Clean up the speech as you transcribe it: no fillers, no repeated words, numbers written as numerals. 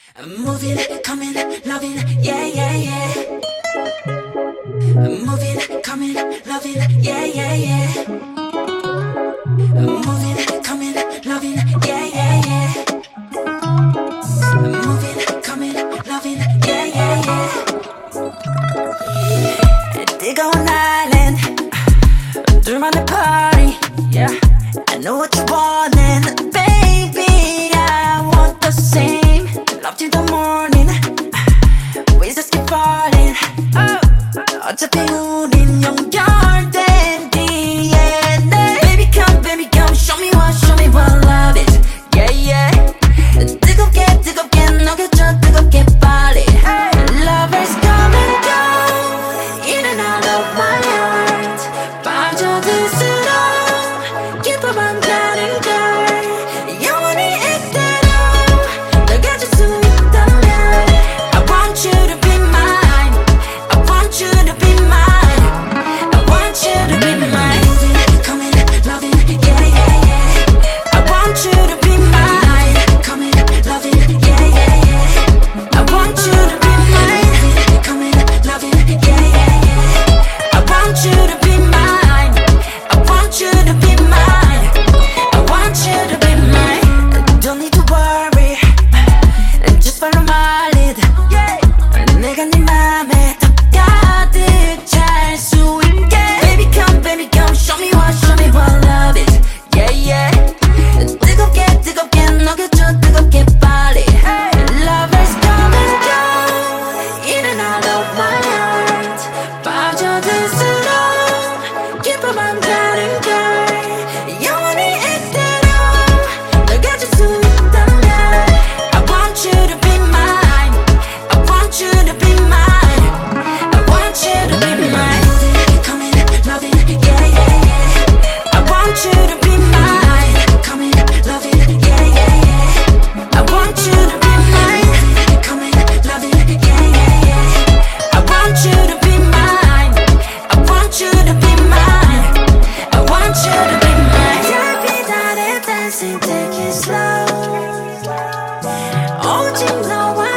I'm moving, coming, loving, yeah, yeah, yeah. I'm moving, coming, loving, yeah, yeah, yeah. I'm moving, coming, loving, yeah, yeah, yeah. I'm moving, coming, loving, yeah, yeah, yeah. 뜨거운 island, 둘만의 party, yeah. I know what you want, baby, I want the same. Love till the morning, we just keep falling. 어차피 우린 연결된 DNA. Baby come, show me what love is. Yeah, yeah. 뜨겁게 녹여줘, 뜨겁게 빨리. Lovers come and go, in and out of my heart. 빠져들수록 기뻐만 가는 걸. 영원히 이대로 널 가질 수 있다면 I want you to be mine. I want you to be mine. I want you to be mine. Moving, coming, loving, yeah, yeah, yeah. I want you to be mine. Coming, loving, yeah, yeah, yeah. I want you to be mine. Moving, coming, loving, yeah, yeah, yeah. I want you to be mine. I want you to be mine. I want you to be mine. Don't need to worry, just follow my lead. 내가 네 맘에 더 가득 찰 수 있게. Baby come, show me what love is. Yeah, yeah. 뜨겁게 녹여줘, 뜨겁게 빨리. Lovers come and go, in and out of my heart. 빠져들수록 기뻐만 가는 걸. 영원히 이대로 널 가질 수 있다면 I want you to be mine. I want you to be mine. I want you to be mine. Moving, coming, loving, yeah, yeah, yeah. I want you to be mine. Coming, loving, yeah, yeah, yeah. I want you to be mine. Moving, coming, loving, yeah, yeah, yeah. I want you to be mine. I want you to be mine. I want you to be mine. 별빛 아래 dancing, take it slow. 오직 너와